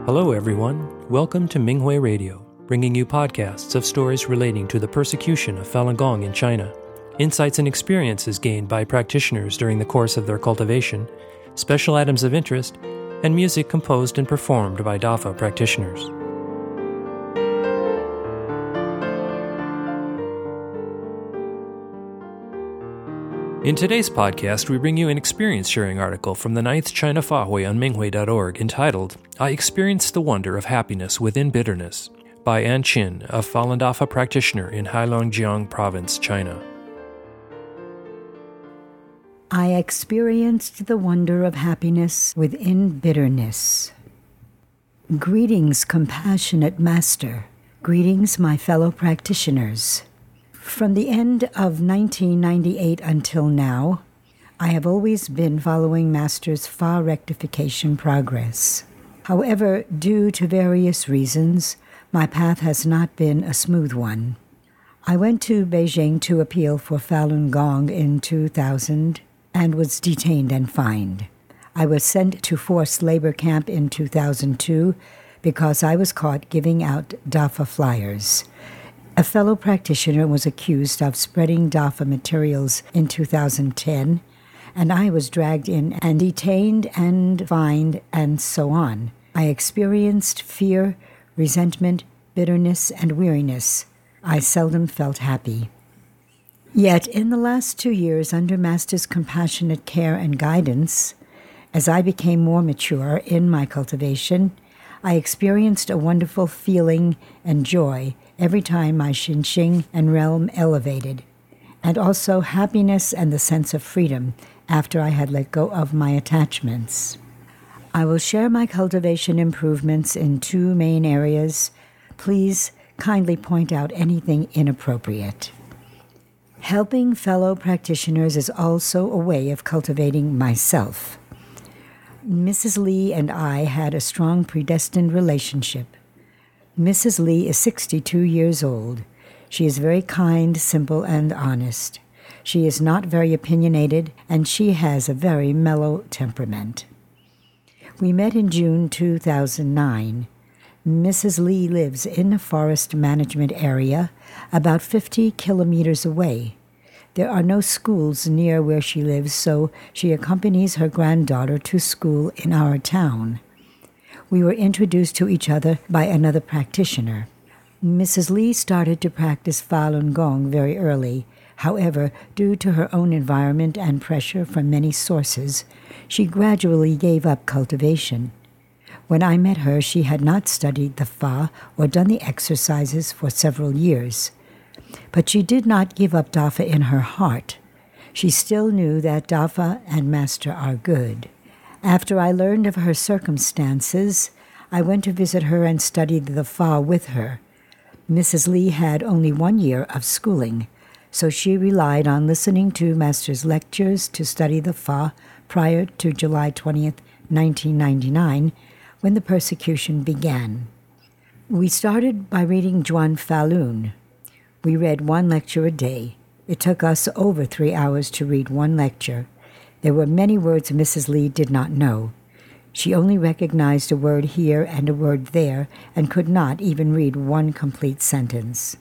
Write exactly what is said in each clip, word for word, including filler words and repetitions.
Hello, everyone. Welcome to Minghui Radio, bringing you podcasts of stories relating to the persecution of Falun Gong in China, insights and experiences gained by practitioners during the course of their cultivation, special items of interest, and music composed and performed by Dafa practitioners. In today's podcast, we bring you an experience-sharing article from the ninth China Fahui on Minghui dot org entitled, I Experienced the Wonder of Happiness Within Bitterness, by An Qin, a Falun Dafa practitioner in Heilongjiang Province, China. I experienced the wonder of happiness within bitterness. Greetings, compassionate Master. Greetings, my fellow practitioners. From the end of nineteen ninety-eight until now, I have always been following Master's Fa rectification progress. However, due to various reasons, my path has not been a smooth one. I went to Beijing to appeal for Falun Gong in two thousand and was detained and fined. I was sent to forced labor camp in two thousand two because I was caught giving out Dafa flyers. A fellow practitioner was accused of spreading Dafa materials in two thousand ten, and I was dragged in and detained and fined and so on. I experienced fear, resentment, bitterness, and weariness. I seldom felt happy. Yet in the last two years, under Master's compassionate care and guidance, as I became more mature in my cultivation, I experienced a wonderful feeling and joy every time my Xinxing and realm elevated, and also happiness and the sense of freedom after I had let go of my attachments. I will share my cultivation improvements in two main areas. Please kindly point out anything inappropriate. Helping fellow practitioners is also a way of cultivating myself. Missus Lee and I had a strong predestined relationship. Missus Lee is sixty-two years old. She is very kind, simple, and honest. She is not very opinionated, and she has a very mellow temperament. We met in June two thousand nine. Missus Lee lives in a forest management area about fifty kilometers away. There are no schools near where she lives, so she accompanies her granddaughter to school in our town. We were introduced to each other by another practitioner. Missus Lee started to practice Falun Gong very early. However, due to her own environment and pressure from many sources, she gradually gave up cultivation. When I met her, she had not studied the Fa or done the exercises for several years. But she did not give up Dafa in her heart. She still knew that Dafa and Master are good. After I learned of her circumstances, I went to visit her and studied the Fa with her. Missus Lee had only one year of schooling, so she relied on listening to Master's lectures to study the Fa prior to July twentieth, nineteen ninety-nine, when the persecution began. We started by reading Zhuan Falun. We read one lecture a day. It took us over three hours to read one lecture. There were many words Missus Lee did not know. She only recognized a word here and a word there and could not even read one complete sentence.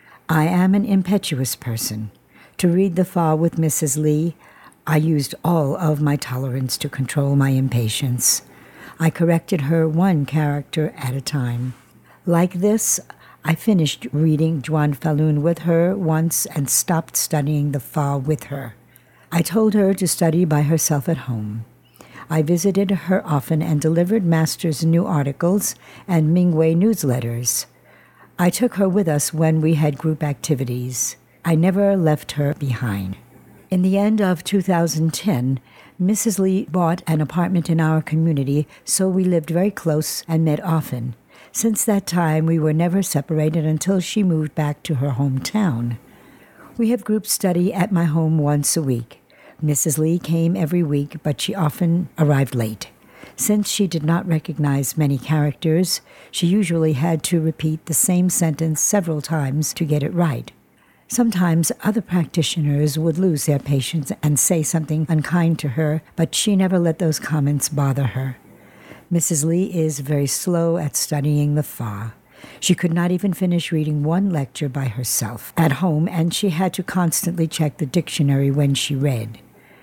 I am an impetuous person. To read the Fa with Missus Lee, I used all of my tolerance to control my impatience. I corrected her one character at a time. Like this, I finished reading Zhuan Falun with her once and stopped studying the Fa with her. I told her to study by herself at home. I visited her often and delivered Master's new articles and Minghui newsletters. I took her with us when we had group activities. I never left her behind. In the end of two thousand ten, Missus Lee bought an apartment in our community, so we lived very close and met often. Since that time, we were never separated until she moved back to her hometown. We have group study at my home once a week. Missus Lee came every week, but she often arrived late. Since she did not recognize many characters, she usually had to repeat the same sentence several times to get it right. Sometimes other practitioners would lose their patience and say something unkind to her, but she never let those comments bother her. Missus Lee is very slow at studying the Fa. She could not even finish reading one lecture by herself at home, and she had to constantly check the dictionary when she read.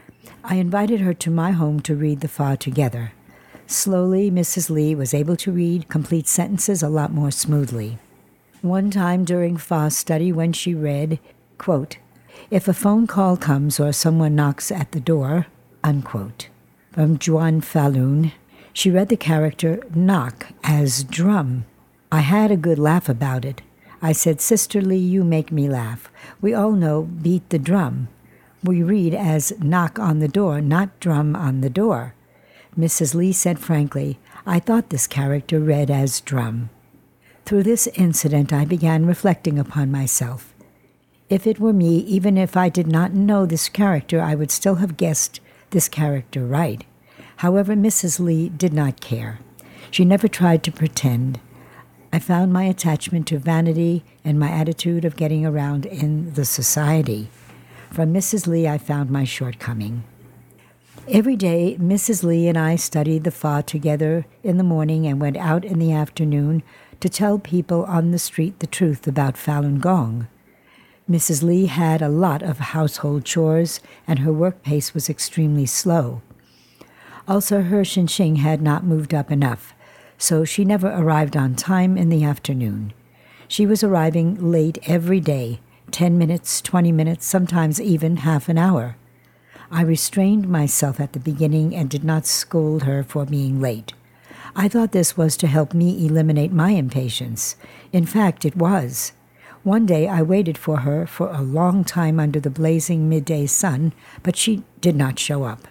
I invited her to my home to read the Fa together. Slowly, Missus Lee was able to read complete sentences a lot more smoothly. One time during Fa study when she read, quote, "If a phone call comes or someone knocks at the door," unquote, from Juan Falun, she read the character knock as drum. I had a good laugh about it. I said, "Sister Lee, you make me laugh. We all know beat the drum. We read as knock on the door, not drum on the door." Missus Lee said frankly, "I thought this character read as drum." Through this incident, I began reflecting upon myself. If it were me, even if I did not know this character, I would still have guessed this character right. However, Missus Lee did not care. She never tried to pretend. I found my attachment to vanity and my attitude of getting around in the society. From Missus Lee, I found my shortcoming. Every day, Missus Lee and I studied the Fa together in the morning and went out in the afternoon to tell people on the street the truth about Falun Gong. Missus Lee had a lot of household chores, and her work pace was extremely slow. Also, her Xinxing had not moved up enough, so she never arrived on time in the afternoon. She was arriving late every day, ten minutes, twenty minutes, sometimes even half an hour. I restrained myself at the beginning and did not scold her for being late. I thought this was to help me eliminate my impatience. In fact, it was. One day I waited for her for a long time under the blazing midday sun, but she did not show up.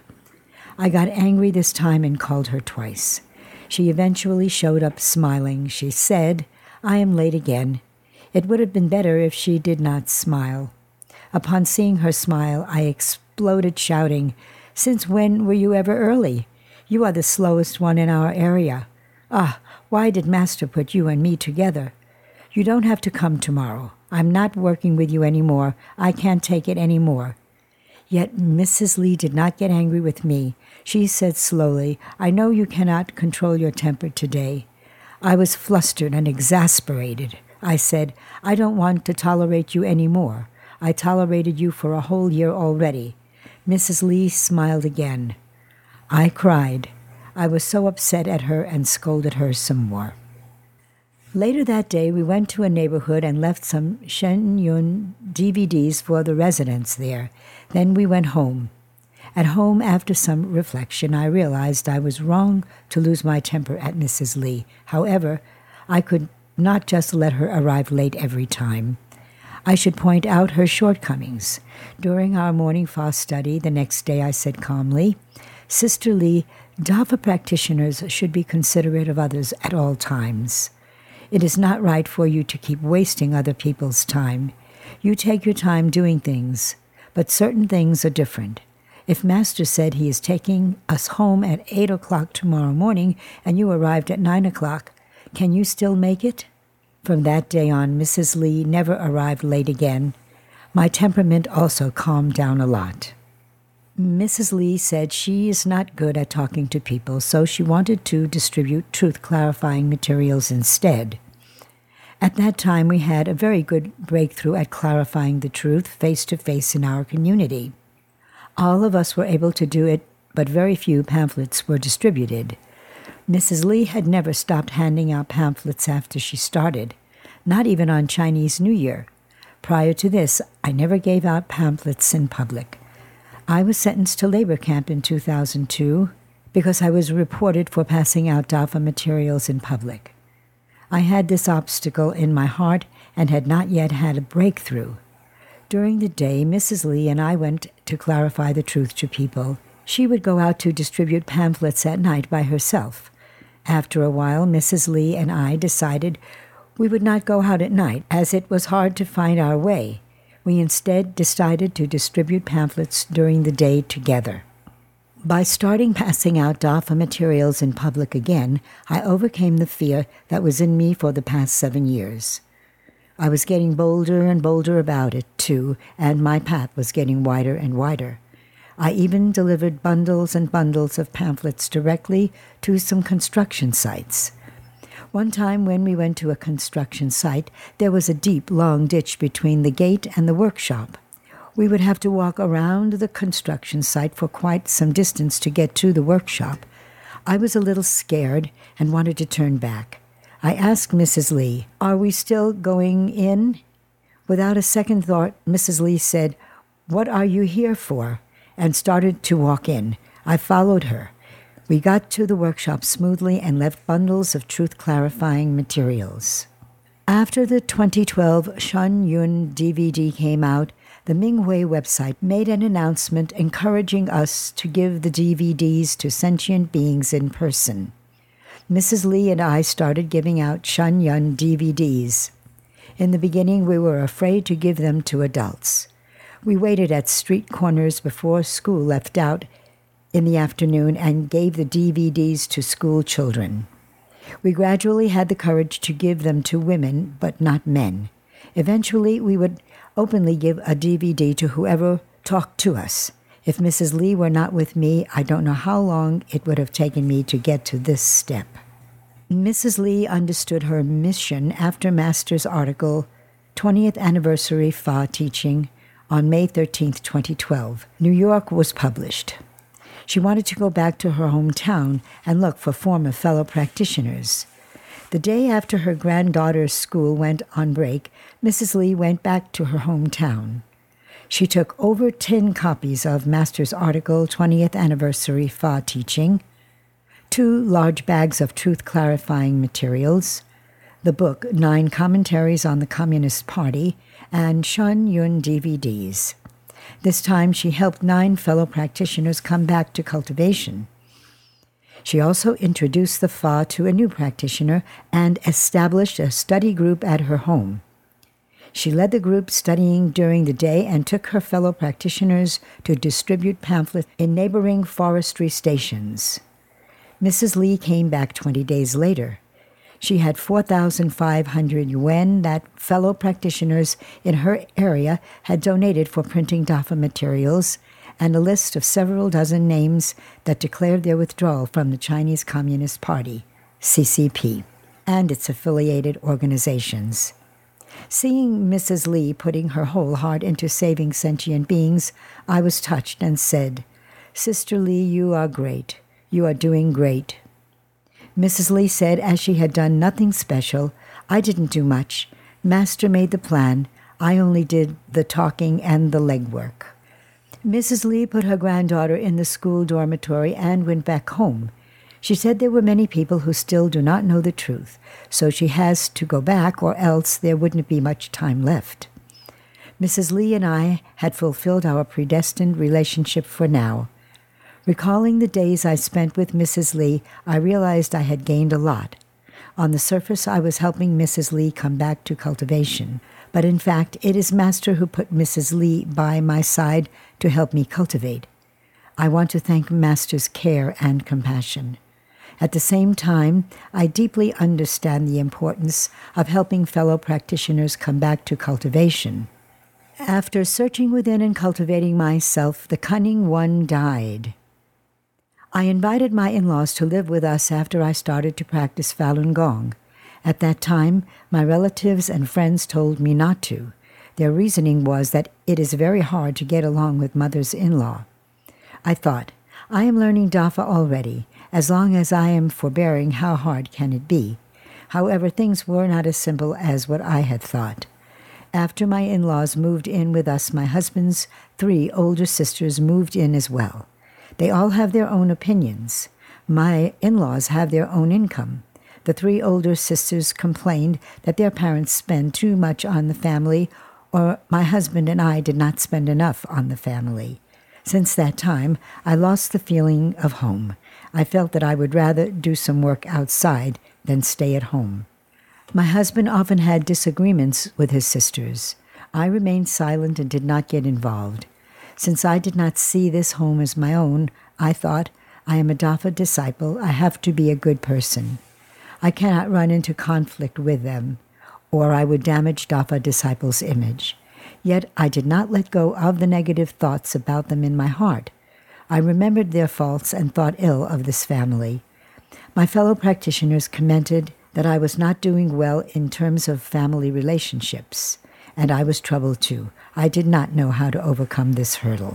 I got angry this time and called her twice. She eventually showed up smiling. She said, "I am late again." It would have been better if she did not smile. Upon seeing her smile, I exploded shouting, "Since when were you ever early? You are the slowest one in our area. Ah, why did Master put you and me together? You don't have to come tomorrow. I'm not working with you anymore. I can't take it anymore." Yet Missus Lee did not get angry with me. She said slowly, "I know you cannot control your temper today." I was flustered and exasperated. I said, "I don't want to tolerate you anymore. I tolerated you for a whole year already." Missus Lee smiled again. I cried. I was so upset at her and scolded her some more. Later that day, we went to a neighborhood and left some Shen Yun D V Ds for the residents there. Then we went home. At home, after some reflection, I realized I was wrong to lose my temper at Missus Lee. However, I could not just let her arrive late every time. I should point out her shortcomings. During our morning Fa study the next day, I said calmly, "Sister Lee, Dafa practitioners should be considerate of others at all times. It is not right for you to keep wasting other people's time. You take your time doing things, but certain things are different. If Master said he is taking us home at eight o'clock tomorrow morning and you arrived at nine o'clock, can you still make it?" From that day on, Missus Lee never arrived late again. My temperament also calmed down a lot. Missus Lee said she is not good at talking to people, so she wanted to distribute truth-clarifying materials instead. At that time, we had a very good breakthrough at clarifying the truth face-to-face in our community. All of us were able to do it, but very few pamphlets were distributed. Missus Lee had never stopped handing out pamphlets after she started, not even on Chinese New Year. Prior to this, I never gave out pamphlets in public. I was sentenced to labor camp in two thousand two because I was reported for passing out Dafa materials in public. I had this obstacle in my heart and had not yet had a breakthrough. During the day, Missus Lee and I went to clarify the truth to people. She would go out to distribute pamphlets at night by herself. After a while, Missus Lee and I decided we would not go out at night, as it was hard to find our way. We instead decided to distribute pamphlets during the day together. By starting passing out Dafa materials in public again, I overcame the fear that was in me for the past seven years. I was getting bolder and bolder about it, too, and my path was getting wider and wider. I even delivered bundles and bundles of pamphlets directly to some construction sites. One time when we went to a construction site, there was a deep, long ditch between the gate and the workshop. We would have to walk around the construction site for quite some distance to get to the workshop. I was a little scared and wanted to turn back. I asked Missus Lee, "Are we still going in?" Without a second thought, Missus Lee said, "What are you here for?" and started to walk in. I followed her. We got to the workshop smoothly and left bundles of truth-clarifying materials. After the twenty twelve Shen Yun D V D came out, the Minghui website made an announcement encouraging us to give the D V Ds to sentient beings in person. Missus Lee and I started giving out Shen Yun D V Ds. In the beginning, we were afraid to give them to adults. We waited at street corners before school left out in the afternoon and gave the D V Ds to school children. We gradually had the courage to give them to women, but not men. Eventually, we would openly give a D V D to whoever talked to us. If Missus Lee were not with me, I don't know how long it would have taken me to get to this step. Missus Lee understood her mission after Master's article, twentieth Anniversary Fa Teaching, on May thirteenth, twenty twelve. New York was published. She wanted to go back to her hometown and look for former fellow practitioners. The day after her granddaughter's school went on break, Missus Lee went back to her hometown. She took over ten copies of Master's article, twentieth Anniversary Fa Teaching, two large bags of truth-clarifying materials, the book Nine Commentaries on the Communist Party, and Shen Yun D V Ds. This time she helped nine fellow practitioners come back to cultivation. She also introduced the Fa to a new practitioner and established a study group at her home. She led the group studying during the day and took her fellow practitioners to distribute pamphlets in neighboring forestry stations. Missus Lee came back twenty days later. She had four thousand five hundred yuan that fellow practitioners in her area had donated for printing D A F A materials, and a list of several dozen names that declared their withdrawal from the Chinese Communist Party, C C P, and its affiliated organizations. Seeing Missus Lee putting her whole heart into saving sentient beings, I was touched and said, "Sister Lee, you are great. You are doing great." Missus Lee said, as she had done nothing special, "I didn't do much. Master made the plan. I only did the talking and the legwork." Missus Lee put her granddaughter in the school dormitory and went back home. She said there were many people who still do not know the truth, so she has to go back or else there wouldn't be much time left. Missus Lee and I had fulfilled our predestined relationship for now. Recalling the days I spent with Missus Lee, I realized I had gained a lot. On the surface, I was helping Missus Lee come back to cultivation, but in fact, it is Master who put Missus Lee by my side to help me cultivate. I want to thank Master's care and compassion. At the same time, I deeply understand the importance of helping fellow practitioners come back to cultivation. After searching within and cultivating myself, the cunning one died. I invited my in-laws to live with us after I started to practice Falun Gong. At that time, my relatives and friends told me not to. Their reasoning was that it is very hard to get along with mother's in-law. I thought, I am learning D A F A already. As long as I am forbearing, how hard can it be? However, things were not as simple as what I had thought. After my in-laws moved in with us, my husband's three older sisters moved in as well. They all have their own opinions. My in-laws have their own income. The three older sisters complained that their parents spend too much on the family, or my husband and I did not spend enough on the family. Since that time, I lost the feeling of home. I felt that I would rather do some work outside than stay at home. My husband often had disagreements with his sisters. I remained silent and did not get involved. Since I did not see this home as my own, I thought, I am a D A F A disciple, I have to be a good person. I cannot run into conflict with them, or I would damage D A F A disciples' image. Yet I did not let go of the negative thoughts about them in my heart. I remembered their faults and thought ill of this family. My fellow practitioners commented that I was not doing well in terms of family relationships, and I was troubled too. I did not know how to overcome this hurdle.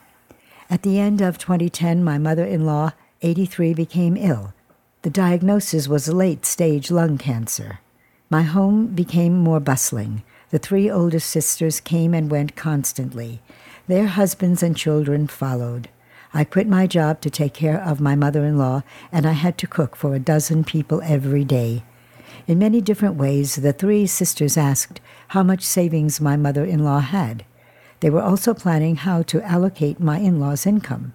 At the end of twenty ten, my mother-in-law, eighty-three, became ill. The diagnosis was late-stage lung cancer. My home became more bustling. The three older sisters came and went constantly. Their husbands and children followed. I quit my job to take care of my mother-in-law, and I had to cook for a dozen people every day. In many different ways, the three sisters asked how much savings my mother-in-law had. They were also planning how to allocate my in-law's income.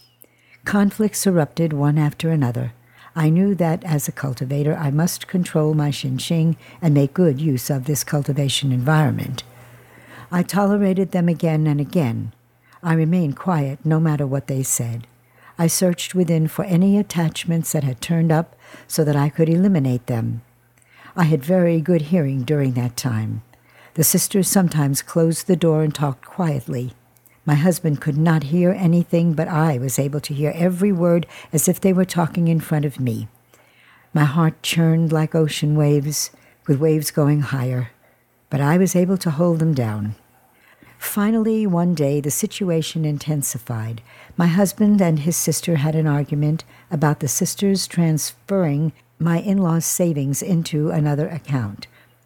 Conflicts erupted one after another. I knew that as a cultivator, I must control my xinxing and make good use of this cultivation environment. I tolerated them again and again. I remained quiet no matter what they said. I searched within for any attachments that had turned up so that I could eliminate them. I had very good hearing during that time. The sisters sometimes closed the door and talked quietly. My husband could not hear anything, but I was able to hear every word as if they were talking in front of me. My heart churned like ocean waves, with waves going higher, but I was able to hold them down. Finally, one day, the situation intensified. My husband and his sister had an argument about the sisters transferring my in-laws' savings into another account.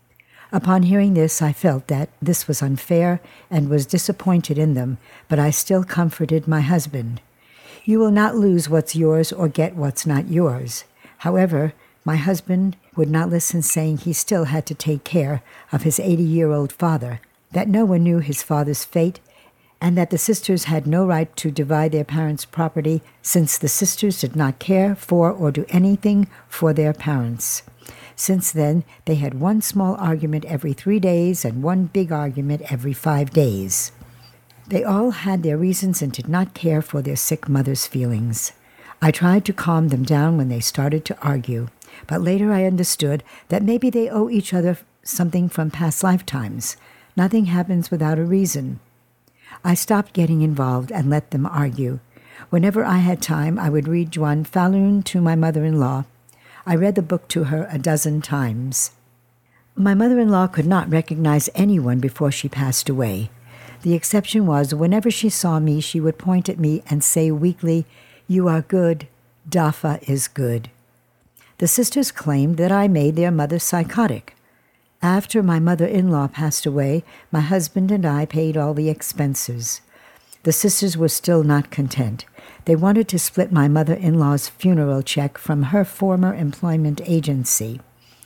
Upon hearing this, I felt that this was unfair and was disappointed in them, but I still comforted my husband. You will not lose what's yours or get what's not yours. However, my husband would not listen, saying he still had to take care of his eighty-year-old father, that no one knew his father's fate, and that the sisters had no right to divide their parents' property since the sisters did not care for or do anything for their parents. Since then, they had one small argument every three days and one big argument every five days. They all had their reasons and did not care for their sick mother's feelings. I tried to calm them down when they started to argue, but later I understood that maybe they owe each other something from past lifetimes. Nothing happens without a reason. I stopped getting involved and let them argue. Whenever I had time, I would read Zhuan Falun to my mother-in-law. I read the book to her a dozen times. My mother-in-law could not recognize anyone before she passed away. The exception was whenever she saw me, she would point at me and say weakly, "You are good. Dafa is good." The sisters claimed that I made their mother psychotic. After my mother-in-law passed away, my husband and I paid all the expenses. The sisters were still not content. They wanted to split my mother-in-law's funeral check from her former employment agency.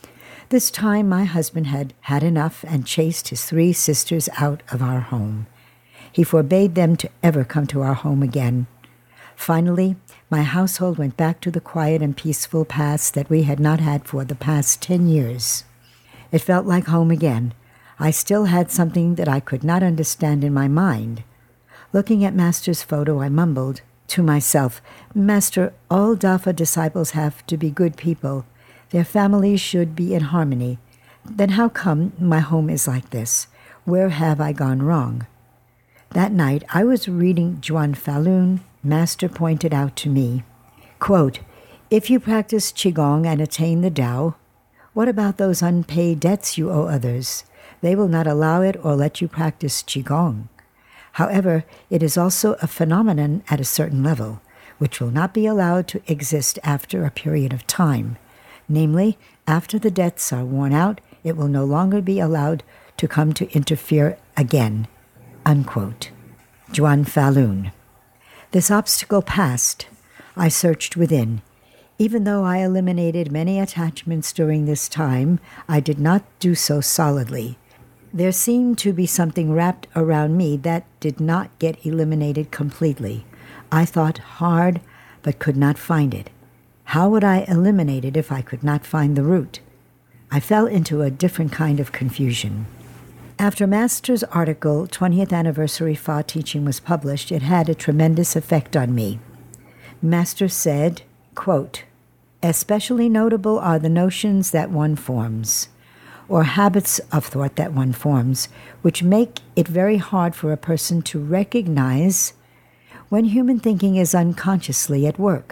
This time my husband had had enough and chased his three sisters out of our home. He forbade them to ever come to our home again. Finally, my household went back to the quiet and peaceful past that we had not had for the past ten years. It felt like home again. I still had something that I could not understand in my mind. Looking at Master's photo, I mumbled to myself, "Master, all Dafa disciples have to be good people. Their families should be in harmony. Then how come my home is like this? Where have I gone wrong?" That night, I was reading Zhuan Falun. Master pointed out to me, quote, "If you practice Qigong and attain the Tao, what about those unpaid debts you owe others? They will not allow it or let you practice Qigong. However, it is also a phenomenon at a certain level, which will not be allowed to exist after a period of time. Namely, after the debts are worn out, it will no longer be allowed to come to interfere again." Unquote. Zhuan Falun. This obstacle passed. I searched within. Even though I eliminated many attachments during this time, I did not do so solidly. There seemed to be something wrapped around me that did not get eliminated completely. I thought hard, but could not find it. How would I eliminate it if I could not find the root? I fell into a different kind of confusion. After Master's article, twentieth Anniversary Fa Teaching, was published, it had a tremendous effect on me. Master said, quote, "Especially notable are the notions that one forms, or habits of thought that one forms, which make it very hard for a person to recognize when human thinking is unconsciously at work.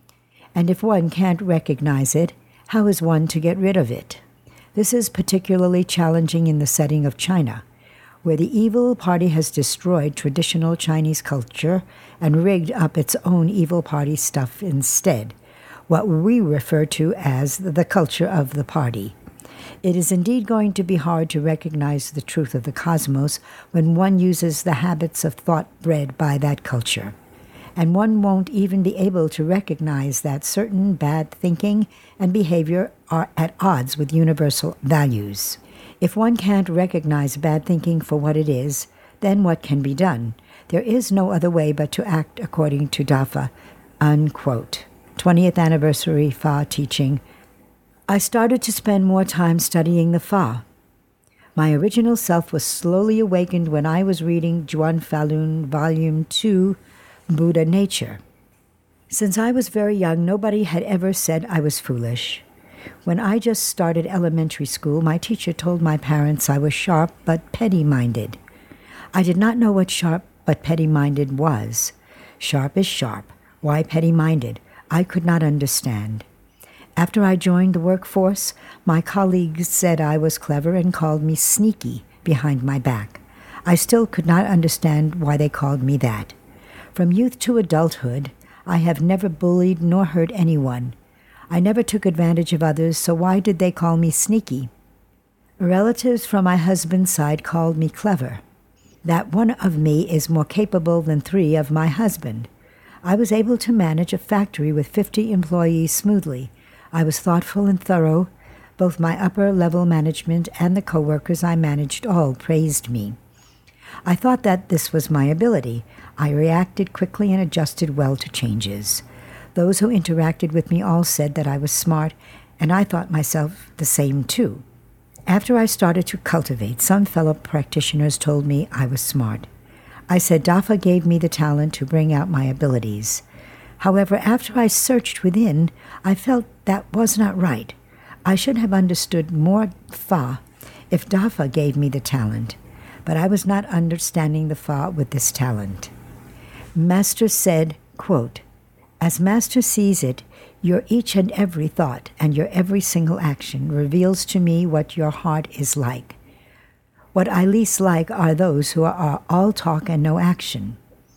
And if one can't recognize it, how is one to get rid of it? This is particularly challenging in the setting of China, where the evil party has destroyed traditional Chinese culture and rigged up its own evil party stuff instead, what we refer to as the culture of the party. It is indeed going to be hard to recognize the truth of the cosmos when one uses the habits of thought bred by that culture. And one won't even be able to recognize that certain bad thinking and behavior are at odds with universal values. If one can't recognize bad thinking for what it is, then what can be done? There is no other way but to act according to Dafa, unquote. twentieth Anniversary Fa Teaching. I started to spend more time studying the Fa. My original self was slowly awakened when I was reading Zhuan Falun, Volume two, Buddha Nature. Since I was very young, nobody had ever said I was foolish. When I just started elementary school, my teacher told my parents I was sharp but petty-minded. I did not know what sharp but petty-minded was. Sharp is sharp. Why petty-minded? I could not understand. After I joined the workforce, my colleagues said I was clever and called me sneaky behind my back. I still could not understand why they called me that. From youth to adulthood, I have never bullied nor hurt anyone. I never took advantage of others, so why did they call me sneaky? Relatives from my husband's side called me clever. That one of me is more capable than three of my husband. I was able to manage a factory with fifty employees smoothly. I was thoughtful and thorough. Both my upper-level management and the co-workers I managed all praised me. I thought that this was my ability. I reacted quickly and adjusted well to changes. Those who interacted with me all said that I was smart, and I thought myself the same too. After I started to cultivate, some fellow practitioners told me I was smart. I said Dafa gave me the talent to bring out my abilities. However, after I searched within, I felt that was not right. I should have understood more Fa if Dafa gave me the talent, but I was not understanding the Fa with this talent. Master said, quote, "As Master sees it, your each and every thought and your every single action reveals to me what your heart is like. What I least like are those who are all talk and no action.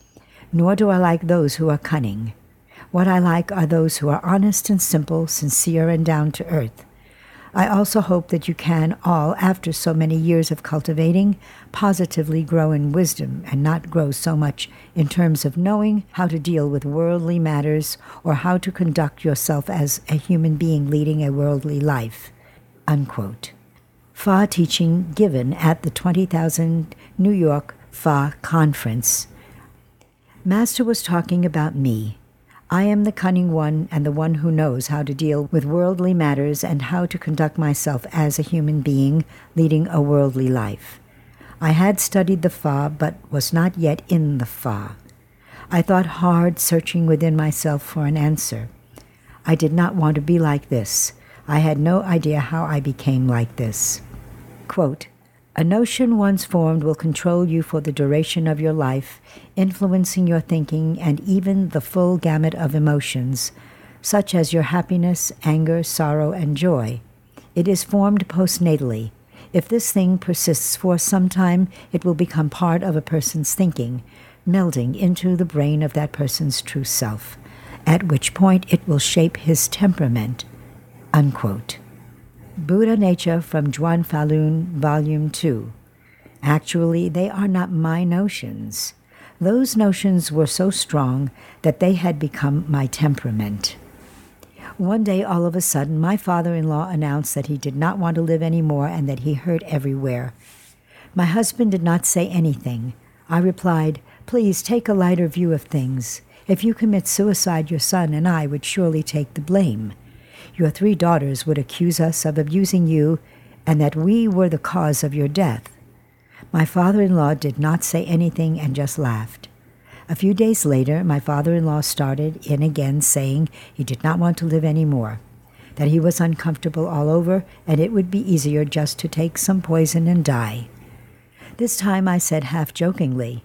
Nor do I like those who are cunning. What I like are those who are honest and simple, sincere and down to earth. I also hope that you can all, after so many years of cultivating, positively grow in wisdom and not grow so much in terms of knowing how to deal with worldly matters or how to conduct yourself as a human being leading a worldly life." Unquote. Fa teaching given at the twenty thousand New York Fa Conference. Master was talking about me. I am the cunning one and the one who knows how to deal with worldly matters and how to conduct myself as a human being leading a worldly life. I had studied the Fa, but was not yet in the Fa. I thought hard, searching within myself for an answer. I did not want to be like this. I had no idea how I became like this. Quote, "A notion once formed will control you for the duration of your life, influencing your thinking and even the full gamut of emotions, such as your happiness, anger, sorrow, and joy. It is formed postnatally. If this thing persists for some time, it will become part of a person's thinking, melding into the brain of that person's true self, at which point it will shape his temperament." Unquote. Buddha Nature from Zhuan Falun, Volume two. Actually, they are not my notions. Those notions were so strong that they had become my temperament. One day, all of a sudden, my father-in-law announced that he did not want to live anymore and that he hurt everywhere. My husband did not say anything. I replied, "Please take a lighter view of things. If you commit suicide, your son and I would surely take the blame. Your three daughters would accuse us of abusing you and that we were the cause of your death." My father-in-law did not say anything and just laughed. A few days later, my father-in-law started in again saying he did not want to live anymore, that he was uncomfortable all over and it would be easier just to take some poison and die. This time I said half jokingly,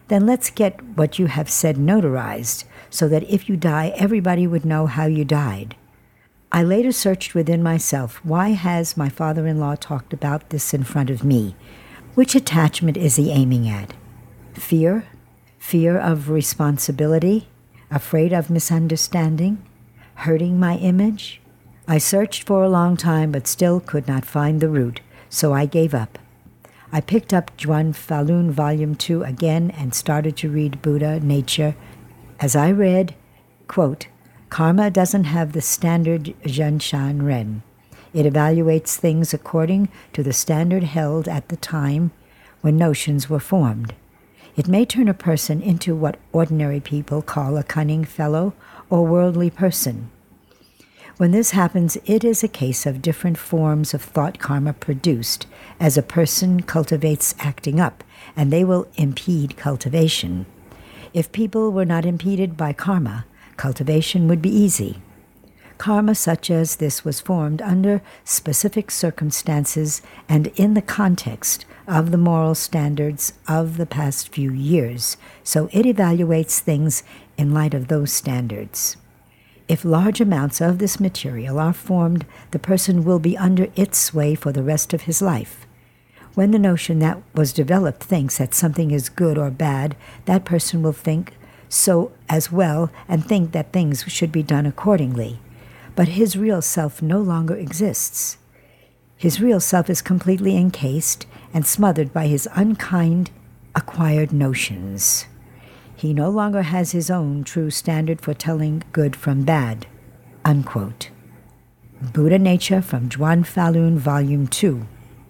Then let's get what you have said notarized, so that if you die, everybody would know how you died. I later searched within myself, why has my father-in-law talked about this in front of me? Which attachment is he aiming at? Fear? Fear of responsibility? Afraid of misunderstanding? Hurting my image? I searched for a long time, but still could not find the root, so I gave up. I picked up Zhuan Falun Volume two again and started to read Buddha Nature. As I read, quote, karma doesn't have the standard Zhenshan Ren. It evaluates things according to the standard held at the time when notions were formed. It may turn a person into what ordinary people call a cunning fellow or worldly person. When this happens, it is a case of different forms of thought karma produced as a person cultivates acting up, and they will impede cultivation. If people were not impeded by karma, cultivation would be easy. Karma such as this was formed under specific circumstances and in the context of the moral standards of the past few years, so it evaluates things in light of those standards. If large amounts of this material are formed, the person will be under its sway for the rest of his life. When the notion that was developed thinks that something is good or bad, that person will think so as well and think that things should be done accordingly. But his real self no longer exists. His real self is completely encased and smothered by his unkind, acquired notions. He no longer has his own true standard for telling good from bad. Unquote. Buddha Nature from Zhuan Falun, Volume two.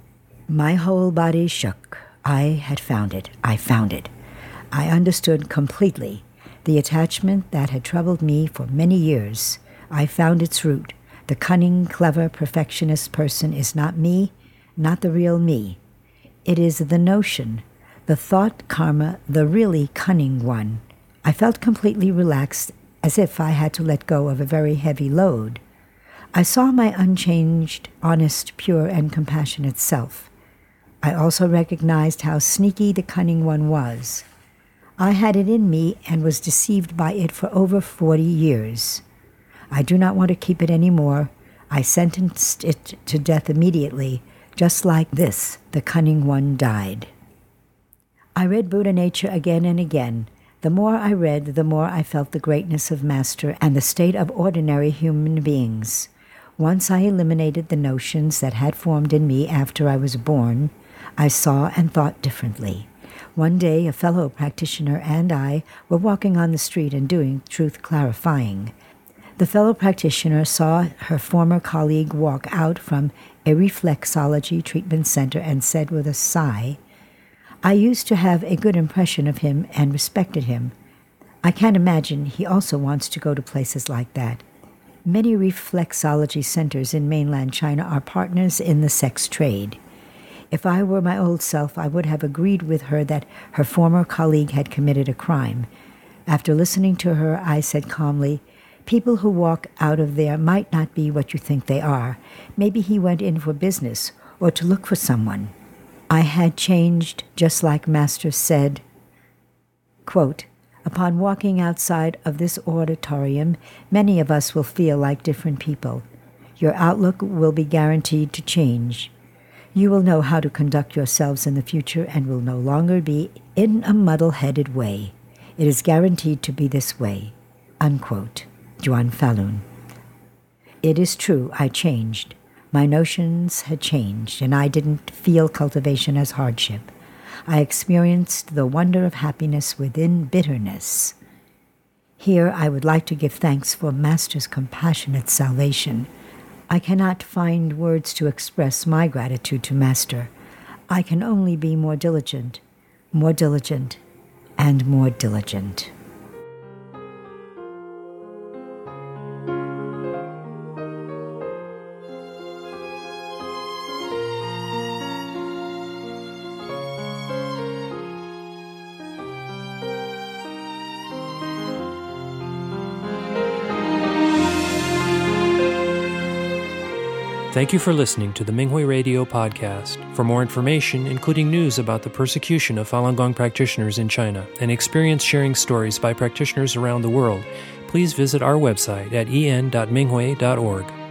My whole body shook. I had found it. I found it. I understood completely the attachment that had troubled me for many years. I found its root. The cunning, clever, perfectionist person is not me, not the real me. It is the notion, the thought karma, the really cunning one. I felt completely relaxed, as if I had to let go of a very heavy load. I saw my unchanged, honest, pure, and compassionate self. I also recognized how sneaky the cunning one was. I had it in me and was deceived by it for over forty years. I do not want to keep it any more. I sentenced it to death immediately, just like this, the cunning one died. I read Buddha Nature again and again. The more I read, the more I felt the greatness of Master and the state of ordinary human beings. Once I eliminated the notions that had formed in me after I was born, I saw and thought differently. One day, a fellow practitioner and I were walking on the street and doing truth clarifying. The fellow practitioner saw her former colleague walk out from a reflexology treatment center and said with a sigh, I used to have a good impression of him and respected him. I can't imagine he also wants to go to places like that. Many reflexology centers in mainland China are partners in the sex trade. If I were my old self, I would have agreed with her that her former colleague had committed a crime. After listening to her, I said calmly, people who walk out of there might not be what you think they are. Maybe he went in for business or to look for someone. I had changed, just like Master said, quote, upon walking outside of this auditorium, many of us will feel like different people. Your outlook will be guaranteed to change. You will know how to conduct yourselves in the future and will no longer be in a muddle-headed way. It is guaranteed to be this way. Unquote. Zhuan Falun. It is true, I changed. My notions had changed, and I didn't feel cultivation as hardship. I experienced the wonder of happiness within bitterness. Here I would like to give thanks for Master's compassionate salvation. I cannot find words to express my gratitude to Master. I can only be more diligent, more diligent, and more diligent. Thank you for listening to the Minghui Radio podcast. For more information, including news about the persecution of Falun Gong practitioners in China and experience-sharing stories by practitioners around the world, please visit our website at e n dot minghui dot org.